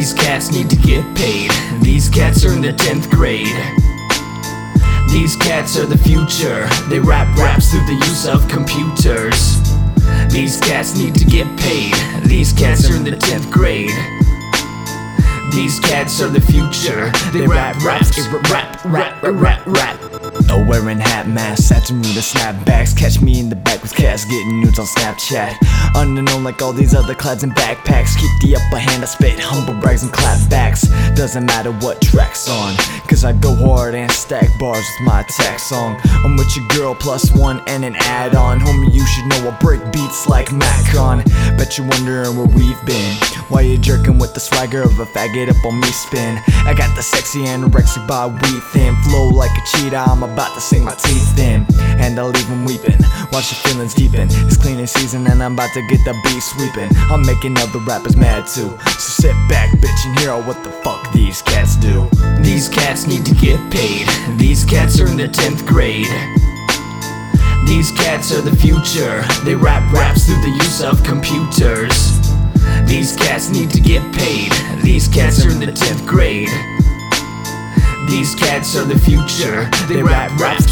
These cats need to get paid. These cats are in the 10th grade. These cats are the future. They rap raps through the use of computers. These cats need to get paid. These cats are in the 10th grade. These cats are the future. They rap raps, rap. No wearing hat masks, satchel the snapbacks. Catch me in the back with cats getting nudes on Snapchat. Unknown like all these other clads and backpacks. Keep the upper hand, I spit humble brags and clapbacks. Doesn't matter what track's on, cause I go hard and stack bars with my attack song. I'm with your girl plus one and an add-on. Homie, you should know I break beats like Macron. Bet you're wondering where we've been. Why you jerking with the swagger of a faggot up on me spin? I got the sexy anorexic by weed thin. Flow like a cheetah, I'm about to sink my teeth in. And I'll leave them weeping, watch your feelings deepen. It's cleaning season and I'm about to get the beat sweeping. I'm making other rappers mad too, so sit back bitch and hear what the fuck these cats do. These cats need to get paid. These cats are in the 10th grade. These cats are the future. They rap raps through the use of computers. These cats need to get paid. These cats are in the 10th grade. These cats are the future. They rap raps,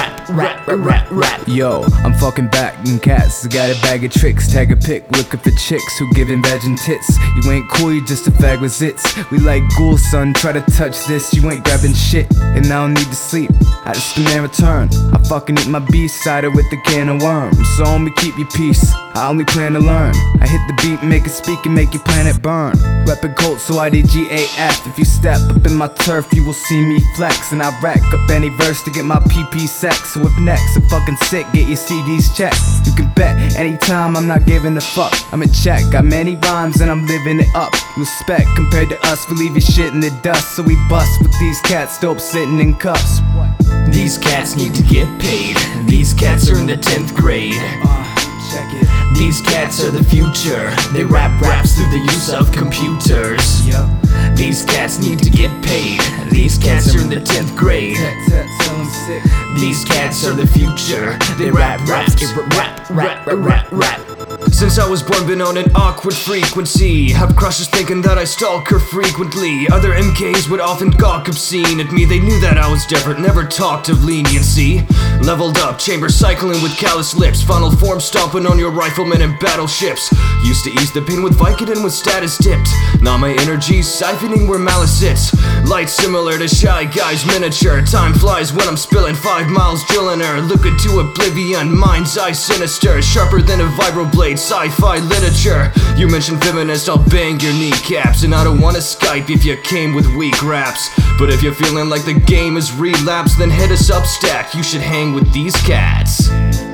rap. Yo, I'm fucking back and cats. Got a bag of tricks, tag a pic, looking for chicks who giving veg and tits. You ain't cool, you just a fag with zits. We like ghouls, son, try to touch this. You ain't grabbing shit, and I don't need to sleep. I just demand return. I fucking eat my B-cider with a can of worms. So homie, keep your peace, I only plan to learn. I hit the beat, make it speak and make your planet burn. Reppin' Colt, so IDGAF. If you step up in my turf, you will see me flex. And I rack up any verse to get my PP sex. So if next, I'm fucking sick, get your CDs checked. You can bet anytime I'm not giving a fuck. I'm in check, got many rhymes and I'm living it up. Respect compared to us, we leave your shit in the dust. So we bust with these cats, dope sitting in cuffs. These cats need to get paid. These cats are in the 10th grade. Check it. These cats are the future. They rap raps through the use of computers. Yep. These cats need to get paid. These cats are in the 10th grade. Tell 'em sick. These cats are the future. They rap raps, rap. Since I was born, been on an awkward frequency. Have crushes thinking that I stalk her frequently. Other MKs would often gawk obscene at me. They knew that I was different, never talked of leniency. Leveled up, chamber cycling with callous lips. Final form stomping on your riflemen and battleships. Used to ease the pain with Vicodin with status dipped. Now my energy's siphoning where malice sits. Light similar to Shy Guy's miniature. Time flies when I'm spilling 5 miles drilling her. Looking to oblivion, mind's eye sinister. Sharper than a vibroblade, sci-fi literature. You mentioned feminist, I'll bang your kneecaps. And I don't wanna Skype if you came with weak raps. But if you're feeling like the game is relapsed, then hit us up, Stack. You should hang with these cats.